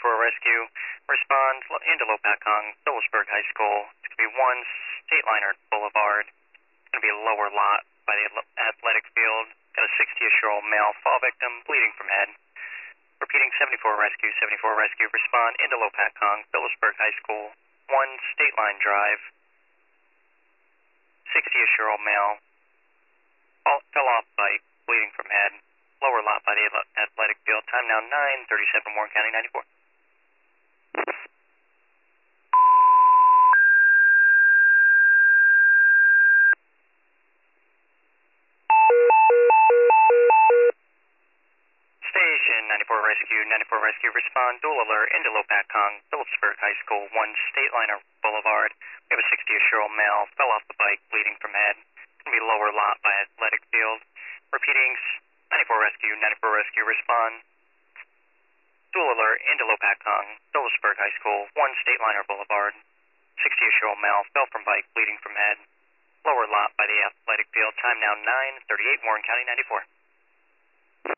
Rescue. Respond into Lopakong, Phillipsburg High School. It's going to be 1 State Liner Boulevard. It's going to be a lower lot by the athletic field. Got a 60-ish-year-old male fall victim, bleeding from head. Repeating 74 Rescue, 74 Rescue. Respond into Lopakong, Phillipsburg High School. 1 State Line Drive. 60-ish-year-old male. Fell off bike, bleeding from head. Lower lot by the athletic field. Time now 9:37, Warren County 94. Station 94 Rescue, 94 Rescue. Respond, dual alert into Lopakong, Phillipsburg High School, 1 State Liner Boulevard. We have a 60-ish-year-old male. Fell off the bike, bleeding from head. It's going to be lower lot by athletic field. Repeating 94 Rescue, 94 Rescue. Respond. Dual alert into Lopakong, Phillipsburg High School, 1 State Liner Boulevard. 60-ish-year-old male fell from bike, bleeding from head. Lower lot by the athletic field. Time now 9:38, Warren County 94.